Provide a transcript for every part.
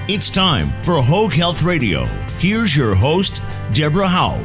It's time for Hoag Health Radio. Here's your host, Deborah Howell.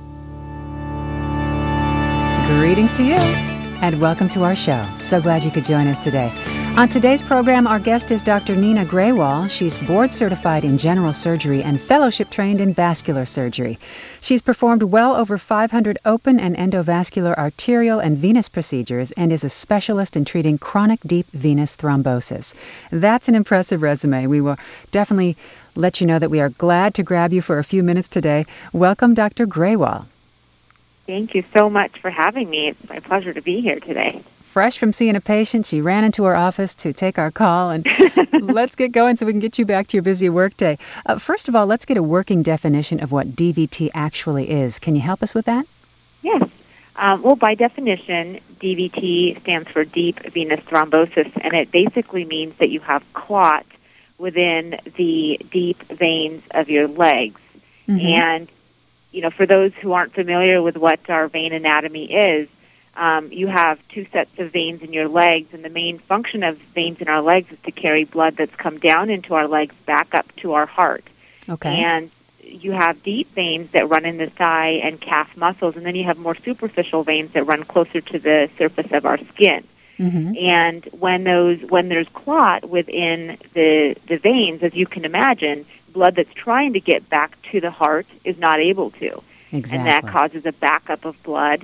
Greetings to you, and welcome to our show. So glad you could join us today. On today's program, our guest is Dr. Nina Graywall. She's board certified in general surgery and fellowship trained in vascular surgery. She's performed well over 500 open and endovascular arterial and venous procedures and is a specialist in treating chronic deep venous thrombosis. That's an impressive resume. We will definitely let you know that we are glad to grab you for a few minutes today. Welcome, Dr. Graywall. Thank you so much for having me. It's my pleasure to be here today. Fresh from seeing a patient, she ran into our office to take our call, and let's get going so we can get you back to your busy workday. First of all, let's get a working definition of what DVT actually is. Can you help us with that? Yes. Well, by definition, DVT stands for deep venous thrombosis, and it basically means that you have clot within the deep veins of your legs. Mm-hmm. And, you know, for those who aren't familiar with what our vein anatomy is, you have two sets of veins in your legs, and the main function of veins in our legs is to carry blood that's come down into our legs back up to our heart. Okay. And you have deep veins that run in the thigh and calf muscles, and then you have more superficial veins that run closer to the surface of our skin. Mm-hmm. And when there's clot within the veins, as you can imagine, blood that's trying to get back to the heart is not able to. Exactly. And that causes a backup of blood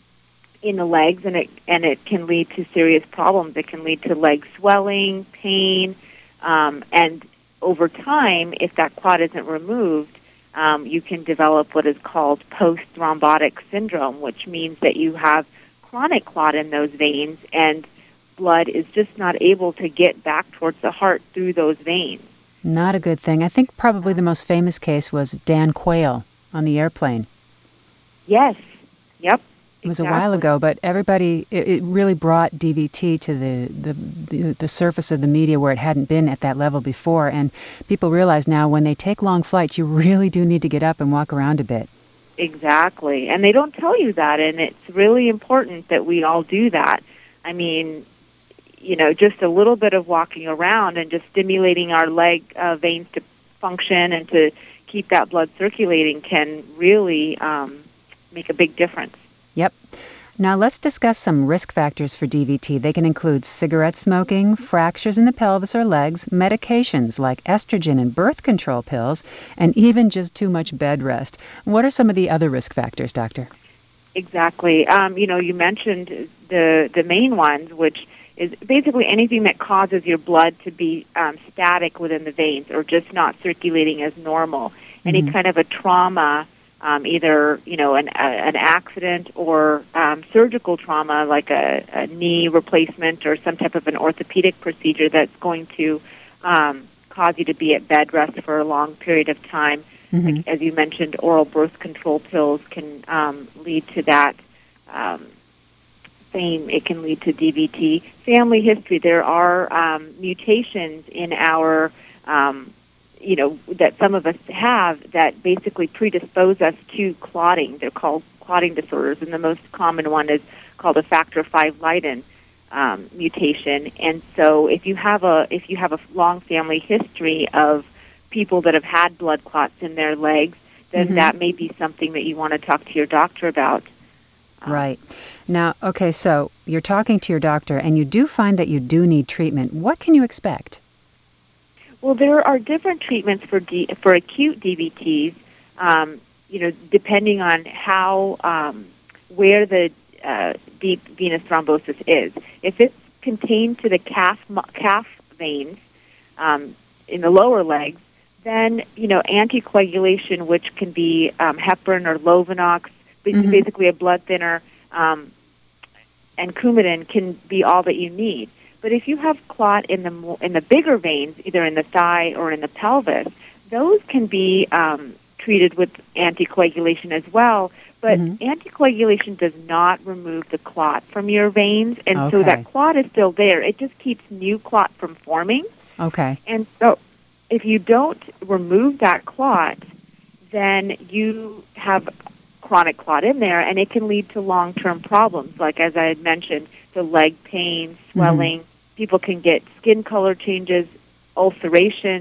in the legs, and it can lead to serious problems. It can lead to leg swelling, pain, and over time, if that clot isn't removed, you can develop what is called post-thrombotic syndrome, which means that you have chronic clot in those veins, and blood is just not able to get back towards the heart through those veins. Not a good thing. I think probably the most famous case was Dan Quayle on the airplane. Yes. Yep. It was a while ago, but everybody, it really brought DVT to the surface of the media where it hadn't been at that level before. And people realize now when they take long flights, you really do need to get up and walk around a bit. Exactly. And they don't tell you that, and it's really important that we all do that. I mean, you know, just a little bit of walking around and just stimulating our leg veins to function and to keep that blood circulating can really make a big difference. Yep. Now let's discuss some risk factors for DVT. They can include cigarette smoking, fractures in the pelvis or legs, medications like estrogen and birth control pills, and even just too much bed rest. What are some of the other risk factors, Doctor? Exactly. You know, you mentioned the main ones, which is basically anything that causes your blood to be static within the veins or just not circulating as normal. Mm-hmm. Any kind of a trauma, either, you know, an accident or surgical trauma like a knee replacement or some type of an orthopedic procedure that's going to cause you to be at bed rest for a long period of time. Mm-hmm. Like, as you mentioned, oral birth control pills can lead to that. It can lead to DVT. Family history. There are mutations in our you know, that some of us have that basically predispose us to clotting. They're called clotting disorders, and the most common one is called a factor V Leiden mutation. And so, if you have a long family history of people that have had blood clots in their legs, then mm-hmm. that may be something that you want to talk to your doctor about. Right. Now, okay, so you're talking to your doctor, and you do find that you do need treatment. What can you expect? Well, there are different treatments for acute DVTs, you know, depending on how, where the deep venous thrombosis is. If it's contained to the calf veins in the lower legs, then, you know, anticoagulation, which can be heparin or Lovenox, mm-hmm. basically a blood thinner, and Coumadin can be all that you need. But if you have clot in the bigger veins, either in the thigh or in the pelvis, those can be treated with anticoagulation as well. But mm-hmm. anticoagulation does not remove the clot from your veins, and so that clot is still there. It just keeps new clot from forming. Okay. And so if you don't remove that clot, then you have chronic clot in there, and it can lead to long-term problems, like, as I had mentioned, the leg pain, swelling. Mm-hmm. People can get skin color changes, ulcerations,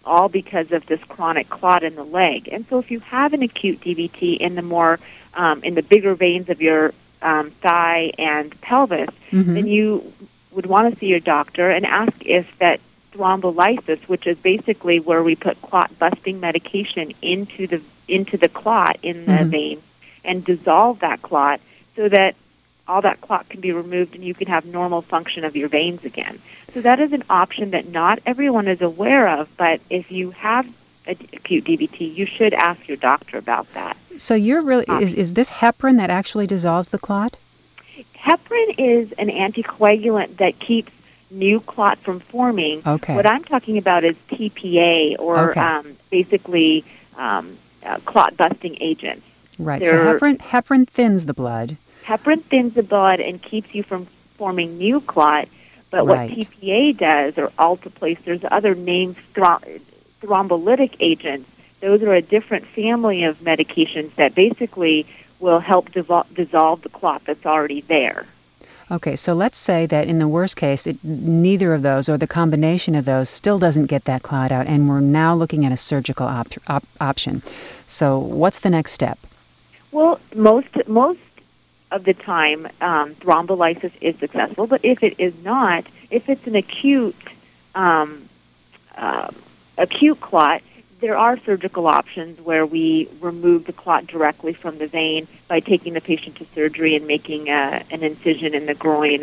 all because of this chronic clot in the leg. And so if you have an acute DVT in the more in the bigger veins of your thigh and pelvis, then you would want to see your doctor and ask if that thrombolysis, which is basically where we put clot-busting medication into the clot in the vein and dissolve that clot so that all that clot can be removed and you can have normal function of your veins again. So that is an option that not everyone is aware of, but if you have acute DVT, you should ask your doctor about that. So you're really, is this heparin that actually dissolves the clot? Heparin is an anticoagulant that keeps new clot from forming. Okay. What I'm talking about is TPA, or basically clot-busting agents. Right. So heparin thins the blood. Heparin thins the blood and keeps you from forming new clot. But what TPA does, or alteplase, there's other names, thrombolytic agents. Those are a different family of medications that basically will help dissolve the clot that's already there. Okay, so let's say that in the worst case, neither of those or the combination of those still doesn't get that clot out, and we're now looking at a surgical option. So what's the next step? Well, most of the time, thrombolysis is successful, but if it is not, if it's an acute clot, there are surgical options where we remove the clot directly from the vein by taking the patient to surgery and making an incision in the groin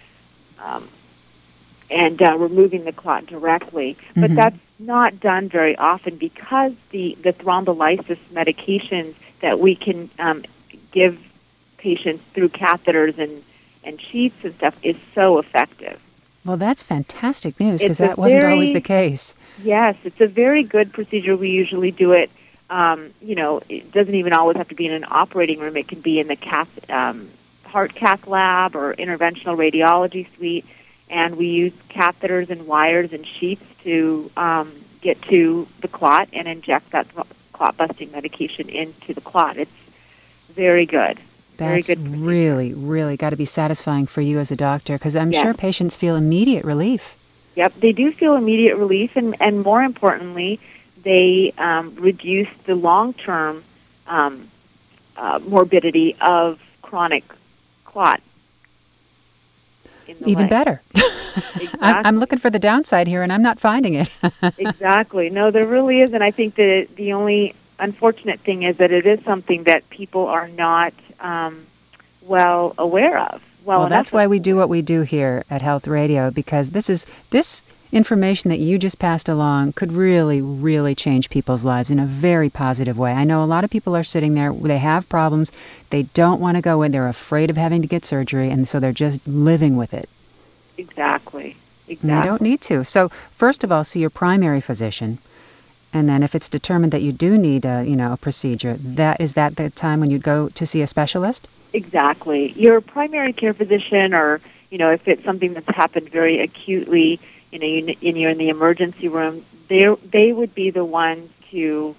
and removing the clot directly. But that's not done very often because the thrombolysis medications that we can give patients through catheters and sheaths and stuff is so effective. Well, that's fantastic news because that wasn't always the case. Yes, it's a very good procedure. We usually do it, it doesn't even always have to be in an operating room. It can be in the heart cath lab or interventional radiology suite, and we use catheters and wires and sheaths to get to the clot and inject that clot-busting medication into the clot. It's very good. That's really, really got to be satisfying for you as a doctor because I'm sure patients feel immediate relief. Yep, they do feel immediate relief, and more importantly, they reduce the long-term morbidity of chronic clot in the Even leg. Better. Exactly. I'm looking for the downside here, and I'm not finding it. Exactly. No, there really is, and I think that the only unfortunate thing is that it is something that people are not well aware of. Well, that's why we do what we do here at Health Radio, because this information that you just passed along could really, really change people's lives in a very positive way. I know a lot of people are sitting there, they have problems, they don't want to go in, they're afraid of having to get surgery, and so they're just living with it. Exactly. And they don't need to. So, first of all, see your primary physician. And then if it's determined that you do need a procedure, is that the time when you'd go to see a specialist? Exactly. Your primary care physician, or, if it's something that's happened very acutely, and you're in the emergency room, they would be the ones to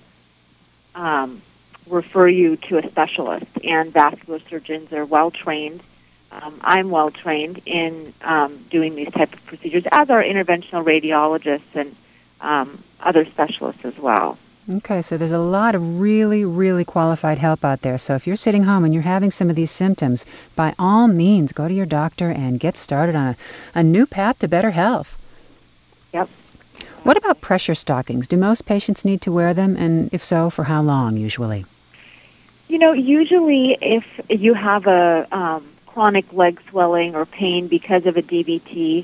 refer you to a specialist. And vascular surgeons are well-trained. I'm well-trained in doing these type of procedures, as are interventional radiologists and other specialists as well. Okay, so there's a lot of really, really qualified help out there. So if you're sitting home and you're having some of these symptoms, by all means, go to your doctor and get started on a new path to better health. Yep. What about pressure stockings? Do most patients need to wear them, and if so, for how long usually? Usually if you have a chronic leg swelling or pain because of a DVT,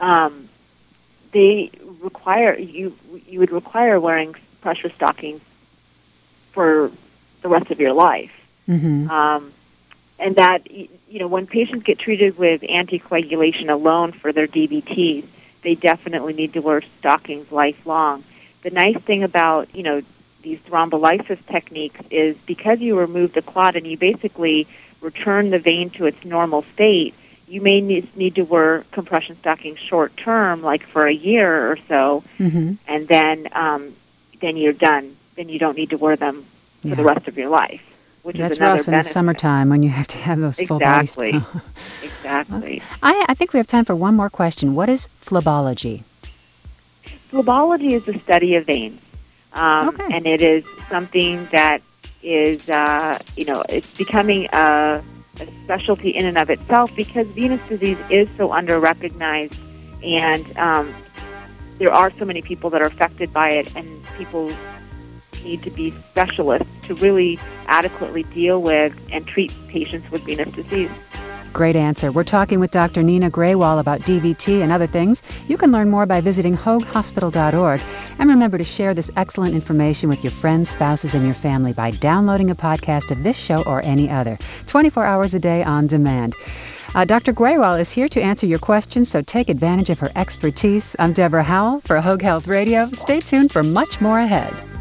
they require you would require wearing pressure stockings for the rest of your life. And that, when patients get treated with anticoagulation alone for their DVTs, they definitely need to wear stockings lifelong. The nice thing about, these thrombolysis techniques is because you remove the clot and you basically return the vein to its normal state, you may need to wear compression stockings short term, like for a year or so, and then you're done. Then you don't need to wear them for the rest of your life, which That's is another rough benefit. In the summertime when you have to have those full body stuff. Exactly. I think we have time for one more question. What is phlebology? Phlebology is the study of veins, and it is something that is, it's becoming a specialty in and of itself because venous disease is so under-recognized, and there are so many people that are affected by it, and people need to be specialists to really adequately deal with and treat patients with venous disease. Great answer. We're talking with Dr. Nina Graywall about DVT and other things. You can learn more by visiting hoaghospital.org. And remember to share this excellent information with your friends, spouses, and your family by downloading a podcast of this show or any other, 24 hours a day on demand. Dr. Graywall is here to answer your questions, so take advantage of her expertise. I'm Deborah Howell for Hoag Health Radio. Stay tuned for much more ahead.